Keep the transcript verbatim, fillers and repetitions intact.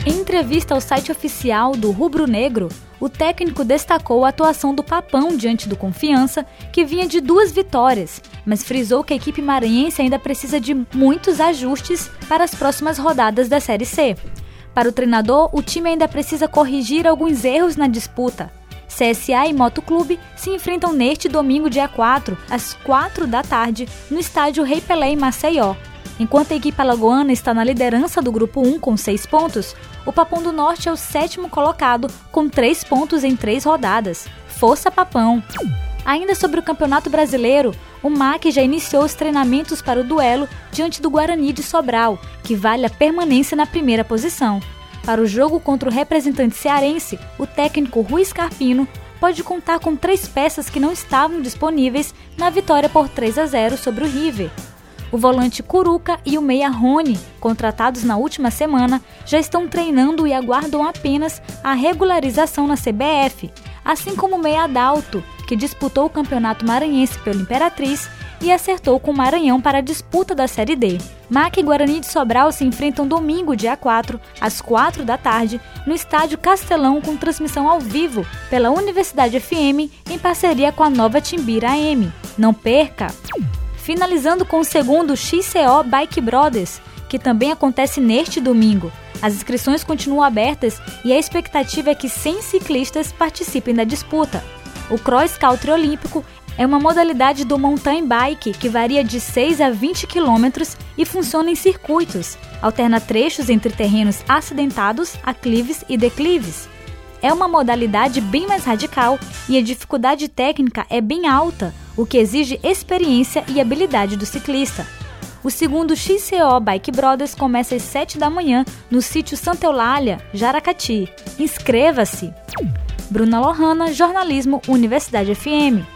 Em entrevista ao site oficial do Rubro Negro, o técnico destacou a atuação do Papão diante do Confiança, que vinha de duas vitórias, mas frisou que a equipe maranhense ainda precisa de muitos ajustes para as próximas rodadas da Série C. Para o treinador, o time ainda precisa corrigir alguns erros na disputa. C S A e Motoclube se enfrentam neste domingo, dia quatro, às quatro da tarde, no estádio Rei Pelé em Maceió. Enquanto a equipe alagoana está na liderança do Grupo um com seis pontos, o Papão do Norte é o sétimo colocado com três pontos em três rodadas. Força, Papão! Ainda sobre o Campeonato Brasileiro, o M A C já iniciou os treinamentos para o duelo diante do Guarani de Sobral, que vale a permanência na primeira posição. Para o jogo contra o representante cearense, o técnico Rui Scarpino pode contar com três peças que não estavam disponíveis na vitória por três a zero sobre o River. O volante Curuca e o meia Rony, contratados na última semana, já estão treinando e aguardam apenas a regularização na C B F, assim como o meia Adalto, que disputou o Campeonato Maranhense pelo Imperatriz e acertou com o Maranhão para a disputa da Série D. M A C e Guarani de Sobral se enfrentam domingo, dia quatro, às quatro da tarde, no estádio Castelão, com transmissão ao vivo pela Universidade F M em parceria com a Nova Timbira A M. Não perca! Finalizando com o segundo X C O Bike Brothers, que também acontece neste domingo. As inscrições continuam abertas e a expectativa é que cem ciclistas participem da disputa. O Cross Country Olímpico é uma modalidade do mountain bike que varia de seis a vinte quilômetros e funciona em circuitos. Alterna trechos entre terrenos acidentados, aclives e declives. É uma modalidade bem mais radical e a dificuldade técnica é bem alta, o que exige experiência e habilidade do ciclista. O segundo X C O Bike Brothers começa às sete da manhã no sítio Santa Eulália, Jaracati. Inscreva-se! Bruna Lohana, Jornalismo, Universidade F M.